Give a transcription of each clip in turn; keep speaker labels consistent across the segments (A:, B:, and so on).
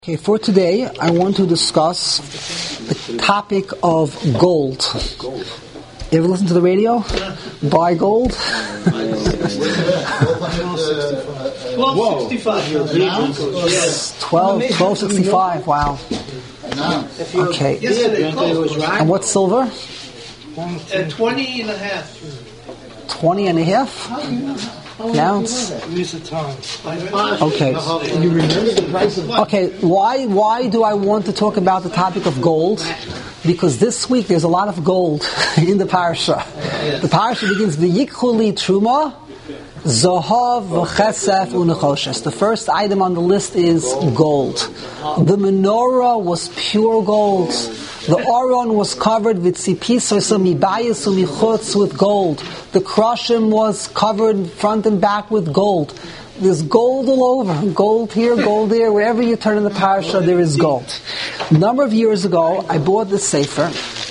A: Okay, for today, I want to discuss the topic of gold. You ever listen to the radio? Buy gold? 1265, wow. Okay. And what's silver?
B: 20 and a half.
A: 20 and a half? Ounce? Okay.
C: You remember the price of
A: Okay, why do I want to talk about the topic of gold? Because this week there's a lot of gold in the parasha. The parasha begins V'yikhu truma, zohav v'chesef u'nechoshes. The first item on the list is gold. The menorah was pure gold. The Aron was covered with tzipis mibayis u'michutz with gold. The Krashim was covered front and back with gold. There's gold all over. Gold here, gold there. Wherever you turn in the parasha, there is gold. A number of years ago, I bought this sefer.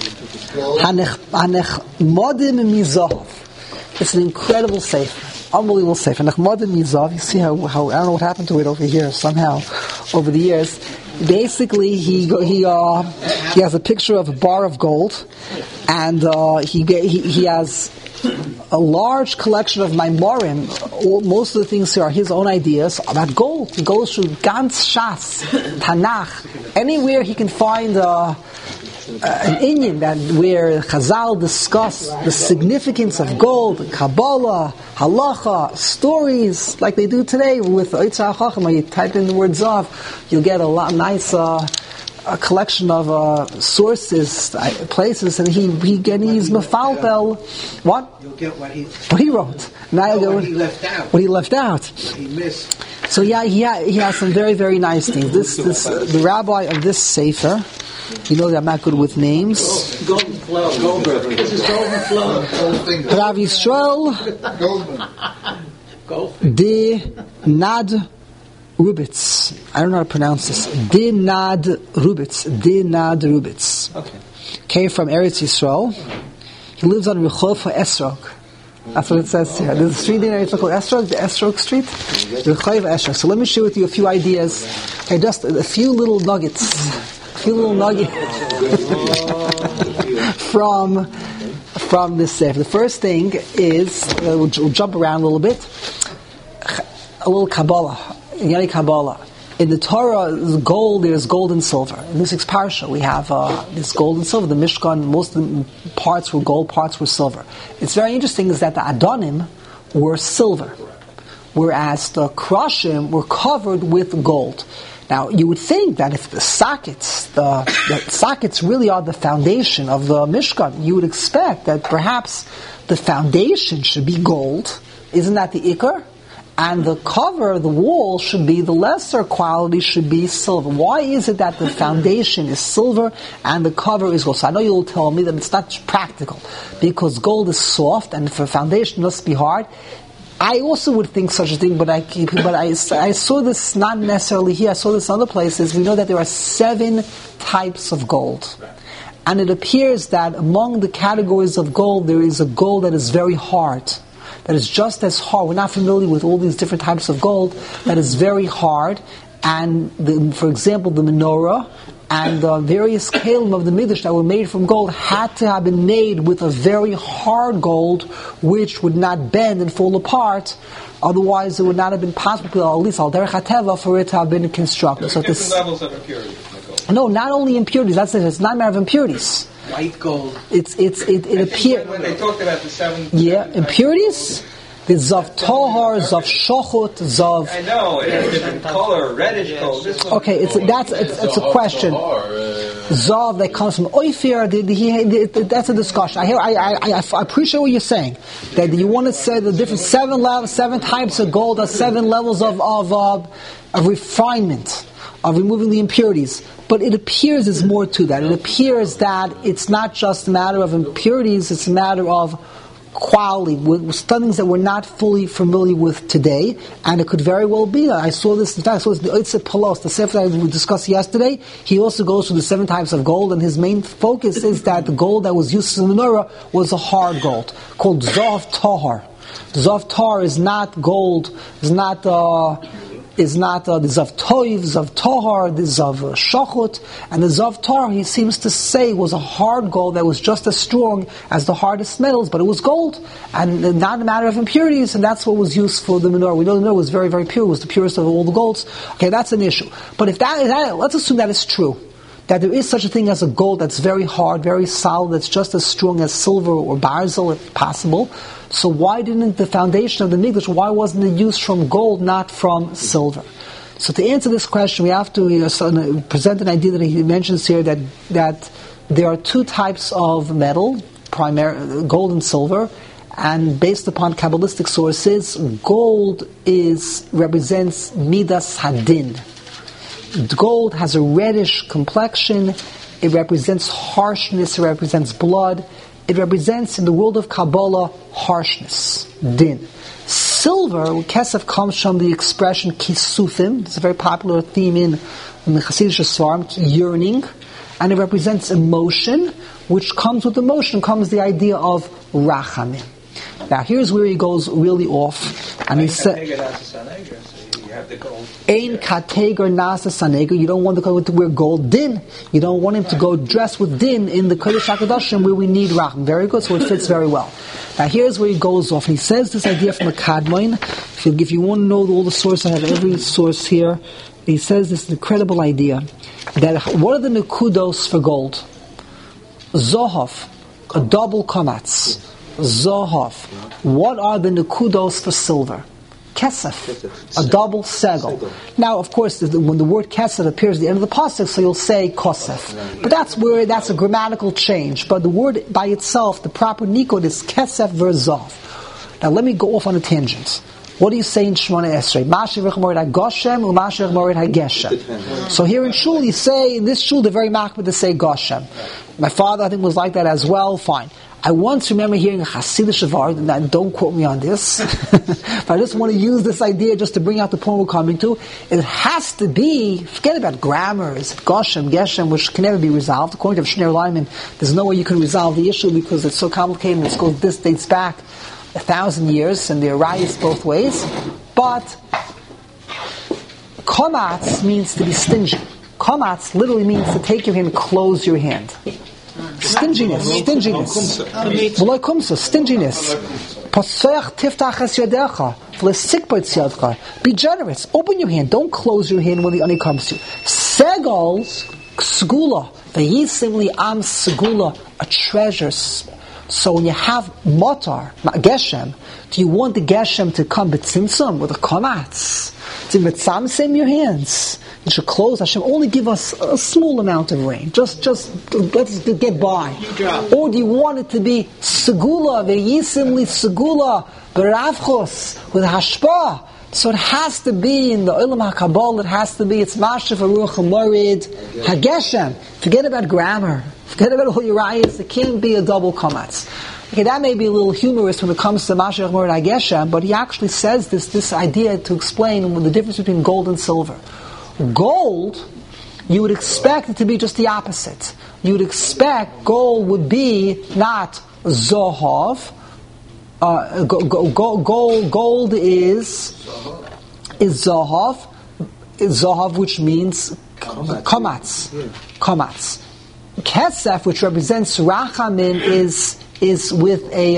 A: Hanechmodim Mizav. It's an incredible sefer. Unbelievable sefer. Hanechmodim Mizav. You see how I don't know what happened to it over here somehow over the years. Basically, he has a picture of a bar of gold, and he has a large collection of Maimorim. Most of the things here are his own ideas about gold. He goes through Gans Shas, Tanakh, anywhere he can find an inyan where Chazal discuss the significance of gold, Kabbalah, Halacha, stories like they do today with Eitzah HaChacham. When you type in the word Zav, you'll get a nice a collection of sources, places, and he's mefalpel. What?
B: You'll get what he
A: wrote. Now
B: what he left out.
A: What he left out.
B: What he missed.
A: So he has some very, very nice things. The rabbi of this sefer, you know that I'm not good with names.
B: Golden flow. Goldberg. This is golden flow.
A: Rav Yisrael de Nad Rubitz. I don't know how to pronounce this. De Nad Rubitz. Okay, from Eretz Yisrael. He lives on Rehov Esrog. That's what it says here. There's a street in Eretz called Esrog, the Esrog Street. Rehov Esrog. So let me share with you a few ideas. Okay, just a few little nuggets. from this sefer. The first thing is, we'll jump around a little bit. A little Kabbalah. In the Torah, there's gold and silver. In this week's parsha, we have this gold and silver. The Mishkan, most of the parts were gold, parts were silver. It's very interesting is that the Adonim were silver, whereas the Krashim were covered with gold. Now, you would think that if the sockets really are the foundation of the Mishkan, you would expect that perhaps the foundation should be gold. Isn't that the Ikar? And the cover, the wall, should be the lesser quality, should be silver. Why is it that the foundation is silver and the cover is gold? So I know you'll tell me that it's not practical, because gold is soft and for foundation must be hard. I also would think such a thing, but I saw this not necessarily here. I saw this in other places. We know that there are 7 types of gold. And it appears that among the categories of gold, there is a gold that is very hard. That is just as hard. We're not familiar with all these different types of gold. That is very hard. And for example, the menorah and the various kalim of the Midrash that were made from gold had to have been made with a very hard gold, which would not bend and fall apart. Otherwise, it would not have been possible, at least al derech hateva, for it to have been constructed. So
D: different levels of impurity.
A: No, not only impurities. That's it. It's not a matter of impurities.
B: White gold.
A: It appears.
D: When they talked about the 7.
A: Yeah, impurities. There's Zav Tohar, Zav Shochut, Zav.
D: I know, it has different color, reddish gold.
A: Okay, it's a question. Zav that comes from Ophir. That's a discussion. I appreciate what you're saying. That you want to say the different 7 levels, 7 types of gold, or 7 levels of refinement, of removing the impurities. But it appears there's more to that. It appears that it's not just a matter of impurities, it's a matter of quality, with things that we're not fully familiar with today, and it could very well be. I saw this, in fact, I saw this in the Oitze Palos, the sefer that we discussed yesterday. He also goes through the 7 types of gold, and his main focus is that the gold that was used in the menorah was a hard gold, called Zav Tahar. Zav Tahar is not gold, is not is not the Zav Toiv, Zav Tohar, the Zav Shachut, and the Zav Tar, he seems to say, was a hard gold that was just as strong as the hardest metals, but it was gold, and not a matter of impurities, and that's what was used for the menorah. We know the menorah was very, very pure, it was the purest of all the golds. Okay, that's an issue. But if that let's assume that is true, that there is such a thing as a gold that's very hard, very solid, that's just as strong as silver or barzel, if possible. So why didn't the foundation of the Mikdash, why wasn't it used from gold, not from silver? So to answer this question, we have to present an idea that he mentions here, that there are two types of metal, gold and silver, and based upon Kabbalistic sources, gold represents Midas Hadin. Gold has a reddish complexion, it represents harshness, it represents blood, it represents, in the world of Kabbalah, harshness, din. Silver, kesef, comes from the expression kisufim. It's a very popular theme in the Hasidic Svarim, yearning, and it represents emotion, which comes with emotion, comes the idea of rachamim. Now here's where he goes really off, and he said, Ein kateger nasa saneger. You don't want the kohen to wear gold din. You don't want him to go dressed with din in the Kodesh HaKadoshim where we need racham. Very good, so it fits very well. Now here's where he goes off, and he says this idea from the Kadmon. If you want to know all the sources, I have every source here. He says this incredible idea that what are the nekudos for gold? Zohov, a double kamatz. Zohov. What are the nekudos for silver? Kesef, a double segel. Now, of course, when the word kesef appears at the end of the pasuk, so you'll say kosef. But that's a grammatical change. But the word by itself, the proper nikod is kesef verzov. Now, let me go off on a tangent. What do you say in Shemona Esrei? Mashiach morid ha-Goshem or Mashiach morid ha-Geshem? So here in Shul, you say, in this Shul, they're very makbid to say Goshem. My father, I think, was like that as well. Fine. I once remember hearing a Hasidic Shavar, and don't quote me on this, but I just want to use this idea just to bring out the point we're coming to. It has to be, forget about grammar, is it Goshem, Geshem, which can never be resolved. According to Shneur Lyman, there's no way you can resolve the issue because it's so complicated, and this dates back 1,000 years, and there are riots both ways. But komatz means to be stingy. Komatz literally means to take your hand and close your hand. Stinginess. V'lo kumsa, stinginess. Pasach tiftach es yadecha, v'lesikbot yadcha. Be generous. Open your hand. Don't close your hand when the ani comes to you. Segol, segula, v'yisimli am segula, a treasure. So when you have motar, geshem, do you want the geshem to come b'tzimtzum with a komatz? To b'tzamsim your hands. You should close. Hashem only give us a small amount of rain. Just let's get by. Or do you want it to be segula, ve'yisimli segula, beravchos, with hashpah? So it has to be in the Olam HaKabbalah, it has to be, it's Mashaf Aruch HaMorid HaGeshem. Forget about grammar. Forget about all your rayas. It can't be a double komatz. Okay, that may be a little humorous when it comes to Mashaf Aruch HaGeshem, but he actually says this idea to explain the difference between gold and silver. Gold, you would expect it to be just the opposite. You would expect gold would be not Zohov. Gold is Zohov. Zohov, which means komatz. Komatz. Kesef, which represents Rachamim, is with a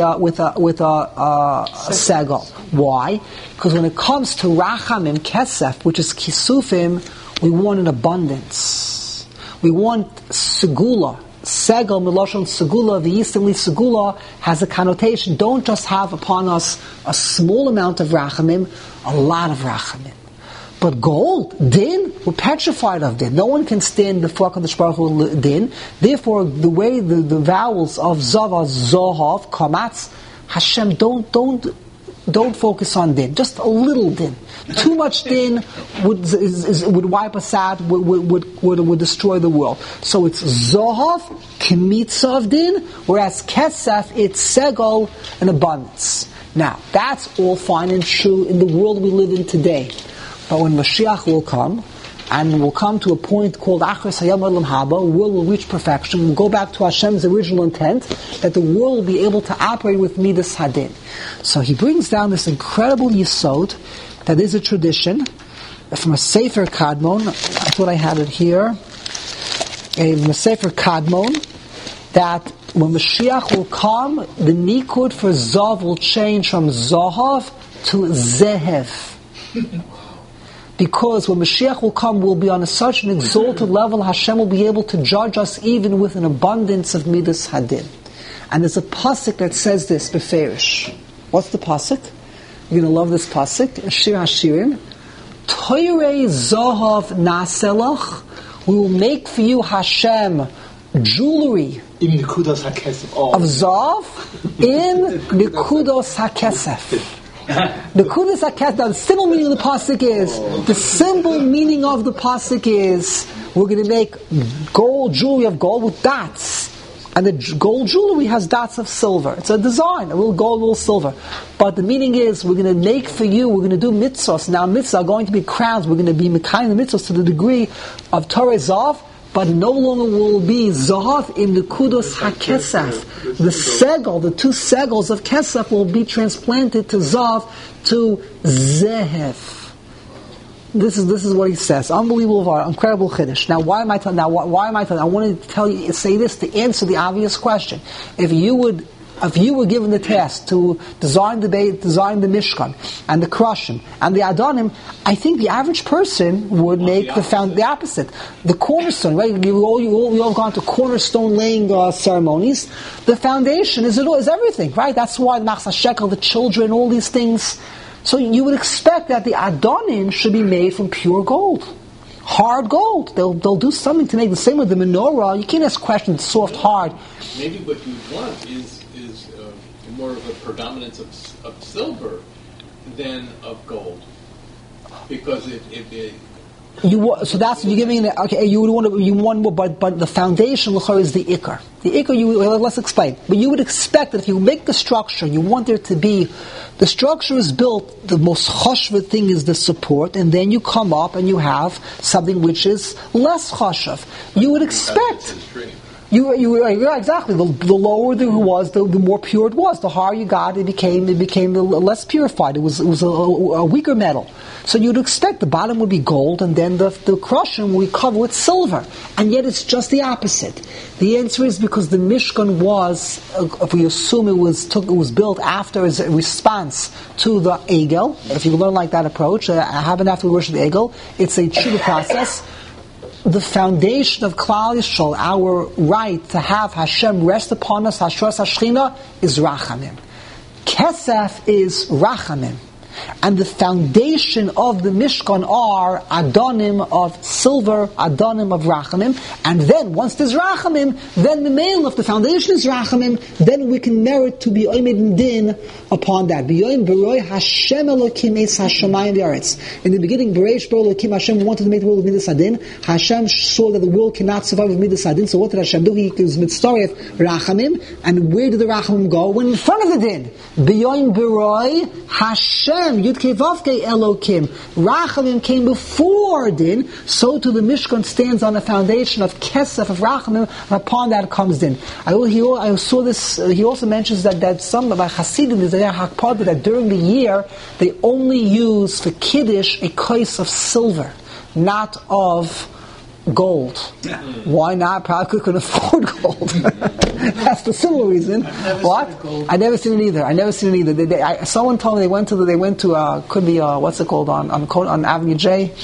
A: segel. Why? Because when it comes to Rachamim, Kesef, which is Kisufim, we want an abundance. We want Segula. Segel, Miloshon Segula, the Yistimli Segula has a connotation. Don't just have upon us a small amount of Rachamim, a lot of Rachamim. But gold, din, we're petrified of din. No one can stand before HaKadosh Baruch Hu din. Therefore, the way the vowels of Zava, Zohov, Komatz, Hashem, don't focus on din. Just a little din. Too much din would wipe us out, would destroy the world. So it's Zohov, Kemitza of din, whereas Kesef, it's Segol, an abundance. Now, that's all fine and true in the world we live in today. But when Mashiach will come, and we'll come to a point called Achris Hayam Olam Haba, the world will reach perfection, we'll go back to Hashem's original intent, that the world will be able to operate with Midas Hadin. So he brings down this incredible yesod, that is a tradition, from a Sefer Kadmon. I thought I had it here. From a Sefer Kadmon, that when Mashiach will come, the Nikud for Zav will change from Zahav to Zehev. Because when Mashiach will come, we'll be on such an exalted level, Hashem will be able to judge us even with an abundance of Midas Hadin. And there's a pasuk that says this, Beferish. What's the pasuk? You're going to love this pasuk, Shir Hashirim. Toirei Zahav Naselach. We will make for you, Hashem, jewelry
C: In Nekudas HaKesef.
A: of Zav in Nekudos HaKesef. Nekudos HaKesef. Now the simple meaning of the pasuk is, the simple meaning of the pasuk is, we're going to make gold, jewelry of gold with dots. And the gold jewelry has dots of silver. It's a design, a little gold, a little silver. But the meaning is, we're going to make for you, we're going to do mitzvahs. Now mitzvahs are going to be crowns. We're going to be mekayim the mitzvahs to the degree of Torah Zav, but no longer will be Zahav in the Kudos HaKesef. The segel, the two segels of Kesef will be transplanted to Zav, to Zehev. This is what he says. Unbelievable, incredible chiddush. Now, why am I telling? I want to say this to answer the obvious question. If you were given the task to design the Mishkan and the Krushim and the Adonim, I think the average person would make the opposite. The cornerstone, right? We all have gone to cornerstone laying ceremonies. The foundation is everything, right? That's why the Machzah Shekel, the children, all these things. So you would expect that the Adonim should be made from pure gold. Hard gold. They'll do something to make the same with the menorah. You can't ask questions, soft, hard.
E: Maybe what you want is more of a predominance of silver than of gold. Because
A: So that's you're giving it. Okay, you want more, but the foundation is the ikar. The ikar, let's explain. But you would expect that if you make the structure, you want there to be, the structure is built. The most chashva thing is the support, and then you come up and you have something which is less chashav. You would expect. Yeah, exactly. The lower it was, the more pure it was. The higher you got, it became less purified. It was a weaker metal. So you'd expect the bottom would be gold, and then the crushing will be covered with silver. And yet it's just the opposite. The answer is because the Mishkan was, if we assume it was built after as a response to the Egel. If you learn like that approach, happened after we worship the Egel, it's a tshuva process. The foundation of Klal Yisrael, our right to have Hashem rest upon us, Hashras Hashchina, is Rachamim. Kesef is Rachamim. And the foundation of the Mishkan are Adonim of silver, Adonim of Rachamim. And then, once there's Rachamim, then the male of the foundation is Rachamim, then we can merit to be Oimed Din upon that. B'yoyim Beroi Hashem Elokim Es Hashemayim V'aretz. In the beginning, Bereish Bar Elokim, Hashem wanted to make the world with Midas Adin. Hashem saw that the world cannot survive with Midas Adin. So what did Hashem do? He was Mitzvah Rachamim. And where did the Rachamim go? When in front of the Din. B'yoyim Beroi Hashem Yud Kei Vav Kei Elokim. Rachamim came before Din, so to the Mishkan stands on the foundation of Kesef, of Rachamim, and upon that comes Din. I saw this, he also mentions that some of our Hasidim, is their Hakpada, that during the year, they only use for Kiddush a kais of silver, not of gold. Why not? Probably couldn't afford gold. That's the simple reason. I never seen it either. Someone told me they went to could be what's it called on Avenue J,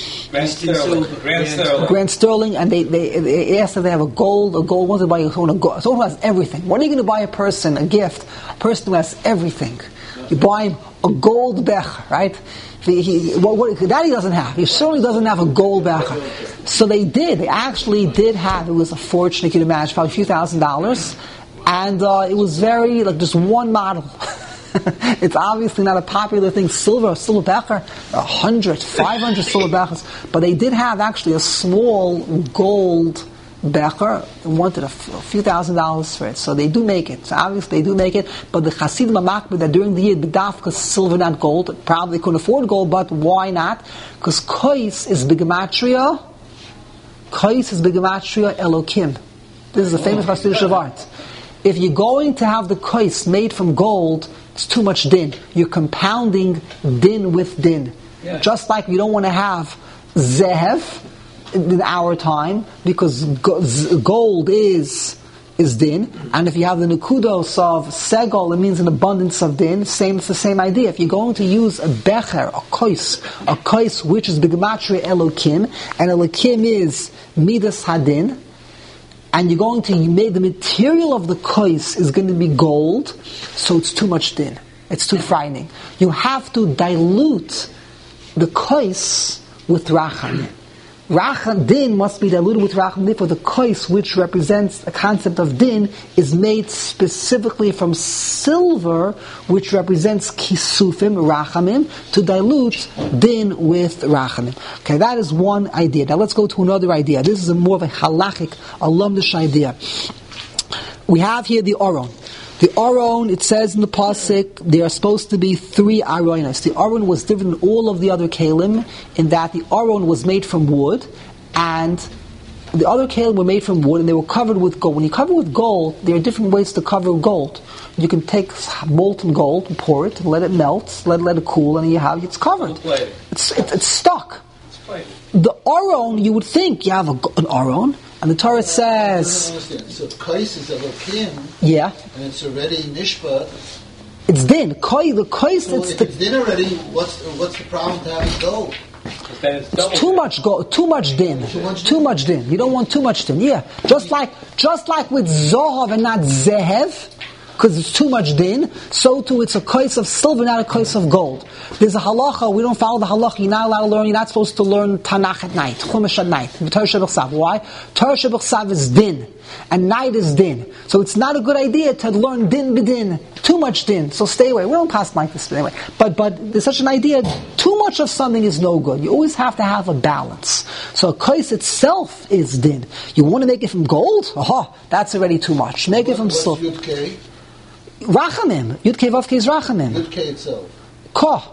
A: Grand Sterling, and they asked if they have a gold. Wanted to buy someone who has everything. When are you going to buy a person a gift? A person who has everything. You buy him a gold bech, right? That he doesn't have. He certainly doesn't have a gold becher. So they actually did have, it was a fortune, you can imagine, probably a few $1,000s. And it was very, just one model. It's obviously not a popular thing. Silver becher, 100, 500 silver bechers. But they did have actually a small gold becher, wanted a few $1,000s for it. So they do make it. So obviously they do make it. But the Hasidim Makbid that during the year, b'dafka silver, not gold, probably couldn't afford gold, but why not? Because Kois is Bigematria. Elokim. This is a famous Hasidic of art. If you're going to have the Kois made from gold, it's too much din. You're compounding din with din. Yeah. Just like you don't want to have zehev in our time, because gold is din, and if you have the nukudos of segol, it means an abundance of din. It's the same idea. If you're going to use a becher, a kois which is b'gematria elokim, and elokim is midas hadin, and you're going to make the material of the kois is going to be gold, so it's too much din. It's too frightening. You have to dilute the kois with rachamim. Din must be diluted with rachamim. Therefore, the kois, which represents a concept of din, is made specifically from silver, which represents kisufim, rachamim, to dilute din with rachamim. Okay, that is one idea. Now let's go to another idea. This is more of a halachic, alumnish idea. We have here the Aron. The Aron, it says in the Pasuk, there are supposed to be 3 Aronos. The Aron was different than all of the other Kalim, in that the Aron was made from wood, and the other Kalim were made from wood, and they were covered with gold. When you cover with gold, there are different ways to cover gold. You can take molten gold and pour it, and let it melt, let it cool, and it's covered. It's stuck. The Aron, you would think you have an Aron, and the Torah says...
F: I don't understand. So Kais is Elokim,
A: yeah,
F: and it's already Nishpa.
A: It's din. The Kais,
F: So if it's din already, what's the problem to having gold?
A: it's too much gold, too much din. Too much din. You don't want too much din. Yeah. Just like with Zohav and not Zehev, because it's too much din, so too it's a kais of silver, not a kais of gold. There's a halacha, we don't follow the halacha, you're not allowed to learn, you're not supposed to learn Tanakh at night, Chumash at night, Torah Shebechsav. Why? Torah Shebechsav is din, and night is din. So it's not a good idea to learn din b'din, too much din, so stay away. We don't pass like this anyway. But there's such an idea, too much of something is no good. You always have to have a balance. So a kais itself is din. You want to make it from gold? Aha, that's already too much. Make it from silver. Rachamim. Yud Kei Vav Kei is Rachamim.
F: Yud Kei itself.
A: Ka.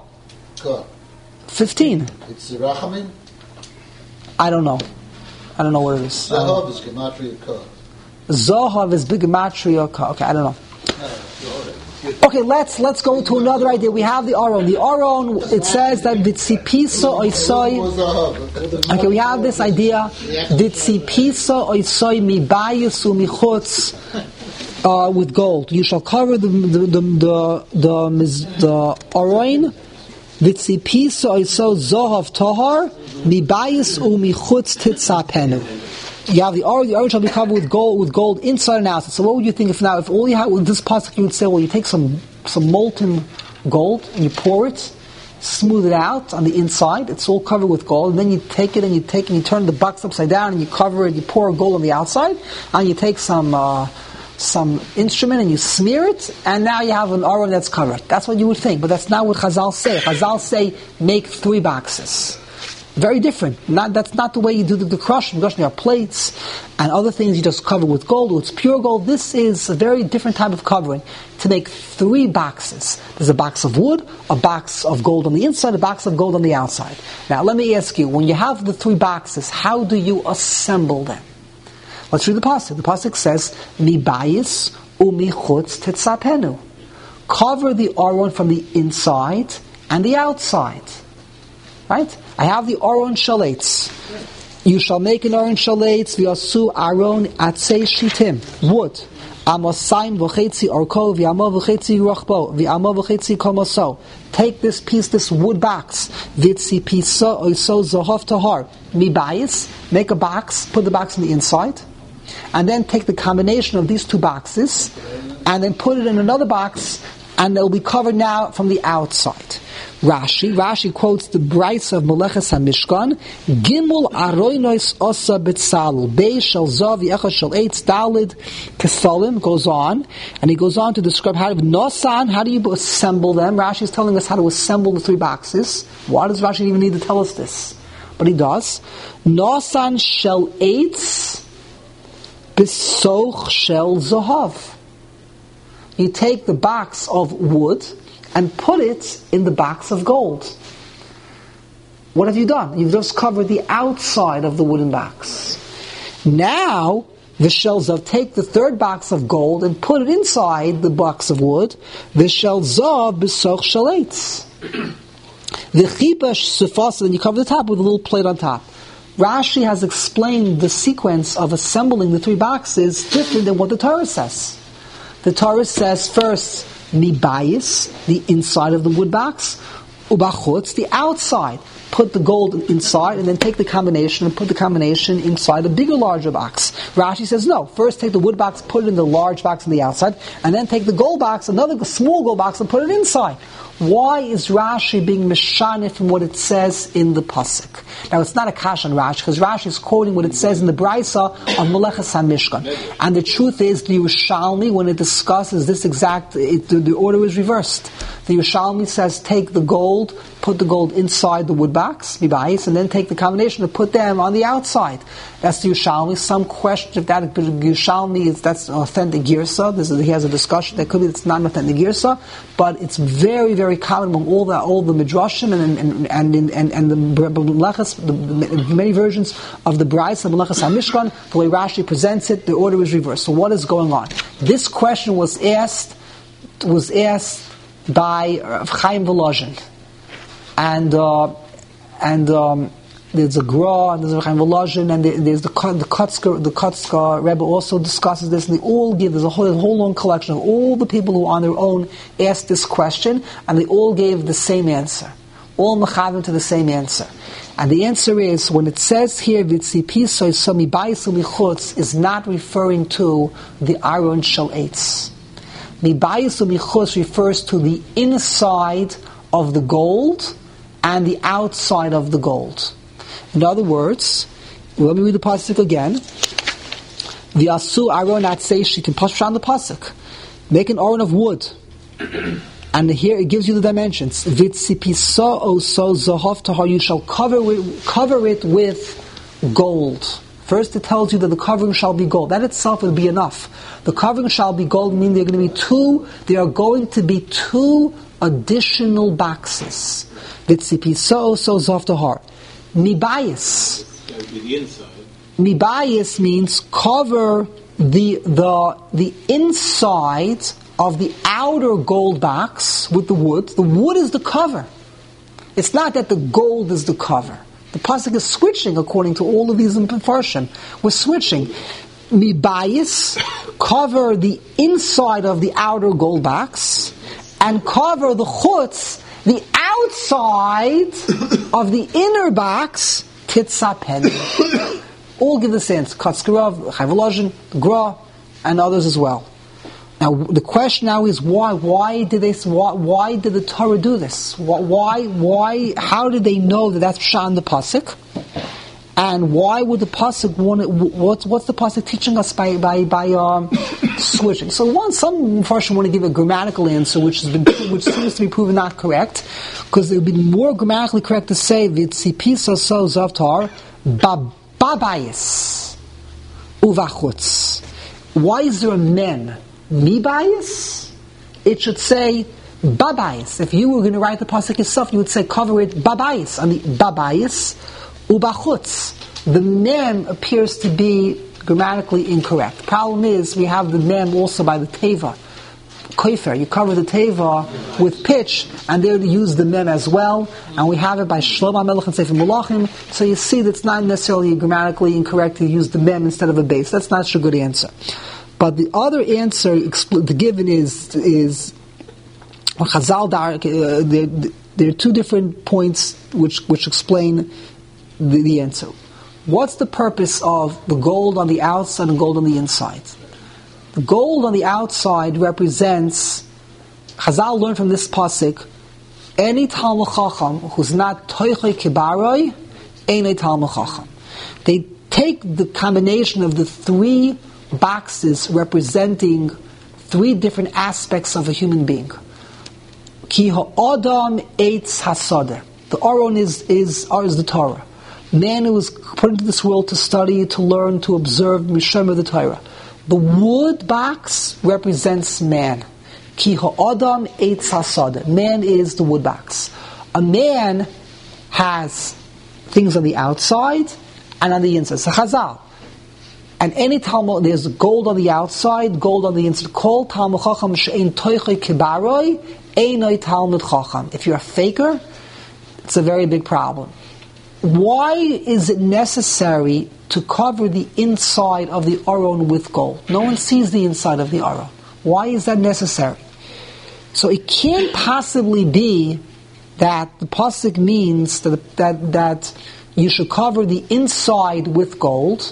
A: 15.
F: It's the Rachamim?
A: I don't know what it is.
F: Zahav is Gematria Ka.
A: Zahav is Gematria Ka. Okay, I don't know. Okay, let's go to another idea. We have the Aron. The Aron, it says that Vitzipisa Oisoi. Okay, we have this idea. Vitzipisa Oisoi Mibayis Umichutz. With gold, you shall cover the Aron. Vitzipisa Oisoi Zohav Tahar Mibayis Umichutz Titzapenu. You have the Aron shall be covered with gold inside and outside. So what would you think if all you had with this pasuk, you would say, well, you take some molten gold and you pour it, smooth it out on the inside, it's all covered with gold, and then you take it and you turn the box upside down and you cover it, you pour gold on the outside, and you take some instrument and you smear it, and now you have an Aron that's covered. That's what you would think, but that's not what Chazal say. Chazal say, make 3 boxes. Very different. That's not the way you do the crushing. There are plates and other things you just cover with gold, or it's pure gold. This is a very different type of covering. To make 3 boxes. There's a box of wood, a box of gold on the inside, a box of gold on the outside. Now let me ask you, when you have the 3 boxes, how do you assemble them? Let's read the pasuk. The pasuk says, "Mibayis umichutz tetzapenu." Cover the Aron from the inside and the outside. Right? I have the Aron shalates. You shall make an Aron shalates v'yasu Aron atzei shitim, wood. Amosayim v'chetzi orko v'yamo v'chetzi rochbo v'yamo v'chetzi komoso. Take this piece, this wood box. Vitzi pisa oiso zohov tahar. Mibayis. Make a box. Put the box on the inside. And then take the combination of these 2 boxes and then put it in another box, and it will be covered now from the outside. Rashi quotes the Bryce of Meleches HaMishkan, Gimel Aroinois Osa B'Tzalel, Bei Shel Zav Yecha Shel Eitz Dalid Kesalim, goes on, and he goes on to describe how do you assemble them. Rashi is telling us how to assemble the 3 boxes. Why does Rashi even need to tell us this? But he does. Nosan Shel Eitz B'Soch Shel Zahav. You take the box of wood and put it in the box of gold. What have you done? You've just covered the outside of the wooden box. Now, the shells of take the 3rd box of gold and put it inside the box of wood. The shells of B'Soch Shalates. The chipash sufasa, then you cover the top with a little plate on top. Rashi has explained the sequence of assembling the 3 boxes different than what the Torah says. The Torah says first, mibayis, the inside of the wood box, ubachutz, the outside. Put the gold inside and then take the combination and put the combination inside a bigger, larger box. Rashi says no. First take the wood box, put it in the large box on the outside, and then take the gold box, another small gold box, and put it inside. Why is Rashi being mishaneh from what it says in the pasuk? Now it's not a kash on Rashi, because Rashi is quoting what it says in the Braisa of Meleches HaMishkan. And the truth is, the Yerushalmi, when it discusses this the order is reversed. The Yerushalmi says, take the gold, put the gold inside the wood box, mibayis, and then take the combination and put them on the outside. That's the Yerushalmi. Some question if that Yerushalmi that's an authentic girsa. He has a discussion. That could be it's not an authentic girsa, but it's very, very common among all the midrashim and the Meleches, the many versions of the Braisa, the Meleches HaMishkan. The way Rashi presents it, the order is reversed. So what is going on? This question was asked by Chaim Volozhin. And there's a Gra, and there's a Chaim Volozhin, and there's the Kotzker Rebbe also discusses this, and they all give, there's a whole long collection of all the people who on their own asked this question, and they all gave the same answer. All mechavim to the same answer. And the answer is, when it says here, Vitzipiso Somi Baisu Michutz, is not referring to the Aron Shel Eitz. Mibayis u'michutz refers to the inside of the gold and the outside of the gold. In other words, let me read the pasuk again. The asu aron atzeish, you can push around the pasuk. Make an aron of wood. And here it gives you the dimensions. Vitzipiso oso zohov tahar, you shall cover it with gold. First it tells you that the covering shall be gold. That itself will be enough. The covering shall be gold, meaning there are going to be two additional boxes. Vitzipiso so zoftahar. Mibayis.
E: That would be the inside.
A: Mibayis means cover the inside of the outer gold box with the wood. The wood is the cover. It's not that the gold is the cover. The pasuk is switching according to all of these Mefarshim. We're switching. Mibayis, cover the inside of the outer gold box, and cover the chutz, the outside of the inner box, titzapen. All give the sense. Katzkerav, Chaim Volozhin, Gra, and others as well. Now the question now is why? Why did the Torah do this? Why? How did they know that that's Pshat in the pasuk? And why would the pasuk want it? What's the pasuk teaching us by switching? So some Mepharshim want to give a grammatical answer, which seems to be proven not correct, because it would be more grammatically correct to say v'tzipisa so zavtar babayis uvachutz. Why is there a mem? Mibayis? It should say babayis. If you were going to write the pasuk yourself, you would say cover it babayis. I mean babayis ubachutz. The mem appears to be grammatically incorrect. Problem is, we have the mem also by the teva. Koifer, you cover the teva with pitch, and they would use the mem as well. And we have it by Shlomo HaMelech and Sefer Malachim. So you see that's not necessarily grammatically incorrect to use the mem instead of a base. That's not such a good answer. But the other answer the given is Chazal. There are two different points which explain the answer. What's the purpose of the gold on the outside and gold on the inside? The gold on the outside represents, Chazal learned from this pasuk, any Talmud Chacham who's not Toichei Kibaroi, ain't a Talmud Chacham. They take the combination of the three boxes representing three different aspects of a human being. Ki ha'adam eitz hasadeh. The Aron is the Torah. Man who was put into this world to study, to learn, to observe, Mishem the Torah. The wood box represents man. Ki ha'adam eitz hasadeh. Man is the wood box. A man has things on the outside and on the inside. So Chazal. And any Talmud, there's gold on the outside, gold on the inside. Kol Talmud Chacham she'ein toichei kibaroi, einoi Talmud Chacham. If you're a faker, It's a very big problem. Why is it necessary to cover the inside of the aron with gold? No one sees the inside of the aron. Why is that necessary? So it can't possibly be that the pasuk means that you should cover the inside with gold,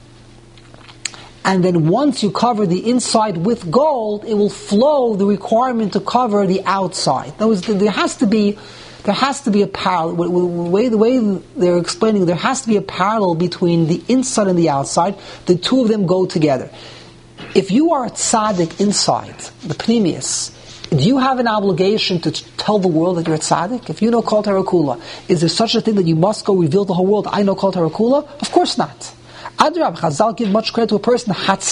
A: and then once you cover the inside with gold, it will flow the requirement to cover the outside. In other words, there has to be a parallel. The way they're explaining, there has to be a parallel between the inside and the outside. The two of them go together. If you are a tzaddik inside, the pnimius, do you have an obligation to tell the world that you're a tzaddik? If you know Kol Torah Kula, is there such a thing that you must go reveal to the whole world, I know Kol Torah Kula? Of course not. Adrab, Chazal give much credit to a person,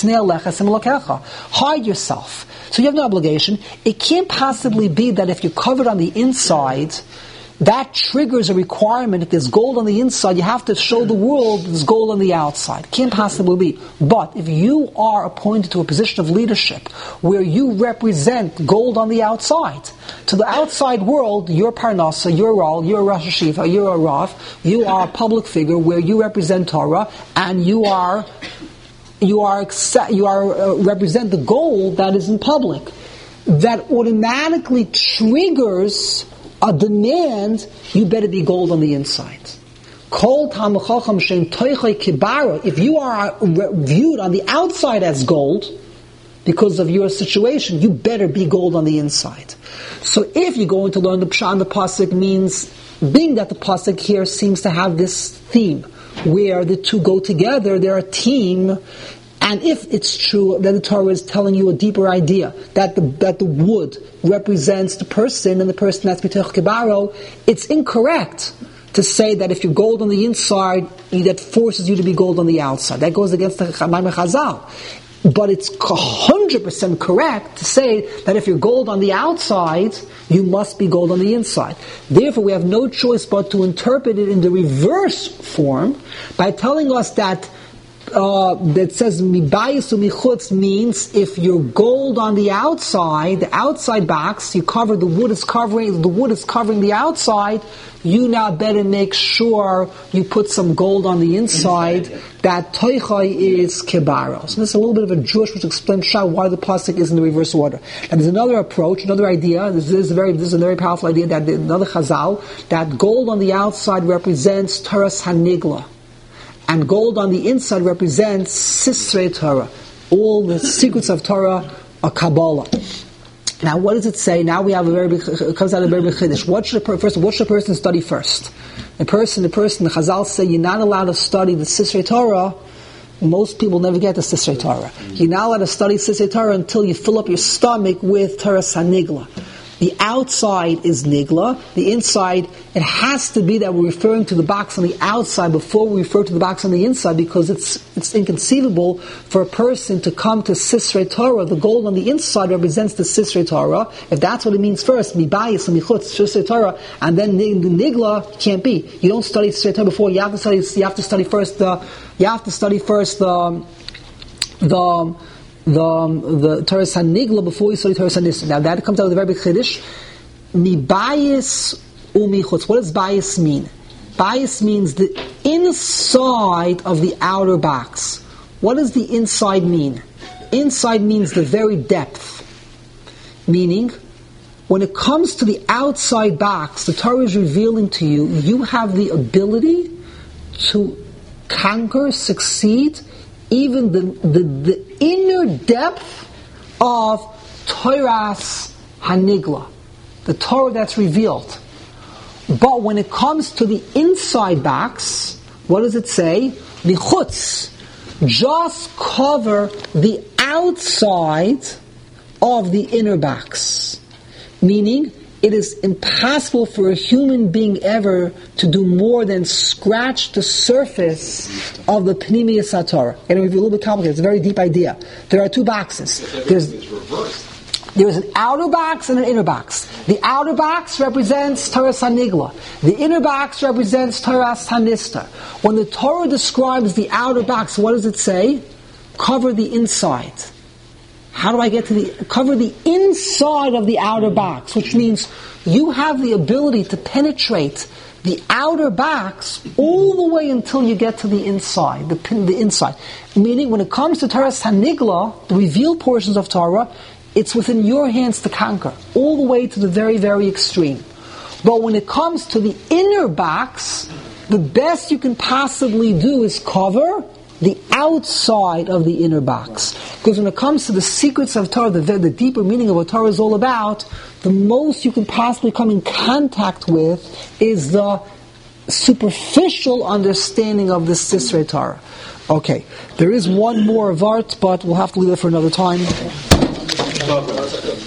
A: hide yourself. So you have no obligation. It can't possibly be that if you're covered on the inside, that triggers a requirement. If there's gold on the inside, you have to show the world there's gold on the outside. Can't possibly be. But if you are appointed to a position of leadership where you represent gold on the outside, to the outside world, you're Parnasa, you're Ral, you're Rosh Hashiva, you're a Rav, you are a public figure where you represent Torah, and you represent the gold that is in public. That automatically triggers a demand, you better be gold on the inside. If you are viewed on the outside as gold, because of your situation, you better be gold on the inside. So if you're going to learn the Pshat, the Pasuk means, being that the Pasuk here seems to have this theme, where the two go together, they're a team. And if it's true that the Torah is telling you a deeper idea, that the wood represents the person, and the person that's B'tech Kibaro, it's incorrect to say that if you're gold on the inside, that forces you to be gold on the outside. That goes against the Maimon Chazal. But it's 100% correct to say that if you're gold on the outside, you must be gold on the inside. Therefore, we have no choice but to interpret it in the reverse form by telling us that says mibayis umichutz means if you're gold on the outside box, you cover the wood is covering the outside. You now better make sure you put some gold on the inside. That toichai is kebaro. So this is a little bit of a Jewish which explains why the pasuk is in the reverse order. And there's another approach, another idea. This is a very powerful idea that another chazal that gold on the outside represents Toras Hanigla. And gold on the inside represents Sisrei Torah. All the secrets of Torah are Kabbalah. Now, what does it say? Now we have it comes out of a very big chiddush. What should the person study first? The Chazal say you're not allowed to study the Sisrei Torah. Most people never get the Sisrei Torah. You're not allowed to study Sisrei Torah until you fill up your stomach with Torah Sanigla. The outside is nigla. The inside, it has to be that we're referring to the box on the outside before we refer to the box on the inside, because it's inconceivable for a person to come to Sisrei Torah. The gold on the inside represents the Sisrei Torah. If that's what it means first, mibayis and michutz Sisrei Torah, and then the nigla can't be. You don't study Sisrei Torah before. You have to study first the Torah Sanigla before you study Torah Sanisr. Now that comes out with a very big chiddush. Mibayis umichutz. What does bayis mean? Bayis means the inside of the outer box. What does the inside mean? Inside means the very depth. Meaning, when it comes to the outside box, the Torah is revealing to you, you have the ability to conquer, succeed, even the inner depth of Toras Hanigla, the Torah that's revealed. But when it comes to the inside box, what does it say? Michutz, just cover the outside of the inner box. Meaning, it is impossible for a human being ever to do more than scratch the surface of the Pnimiyas HaTorah. And it will be a little bit complicated. It's a very deep idea. There are two boxes. There's an outer box and an inner box. The outer box represents Torah Sanigla. The inner box represents Torah Sanistar. When the Torah describes the outer box, what does it say? Cover the inside. How do I get to cover the inside of the outer box? Which means you have the ability to penetrate the outer box all the way until you get to the inside, the inside. Meaning, when it comes to Torah Hanigla, the revealed portions of Torah, it's within your hands to conquer, all the way to the very, very extreme. But when it comes to the inner box, the best you can possibly do is cover the outside of the inner box. Because when it comes to the secrets of Torah, the deeper meaning of what Torah is all about, the most you can possibly come in contact with is the superficial understanding of the Sisrei Torah. Okay, there is one more Vart, but we'll have to leave it for another time.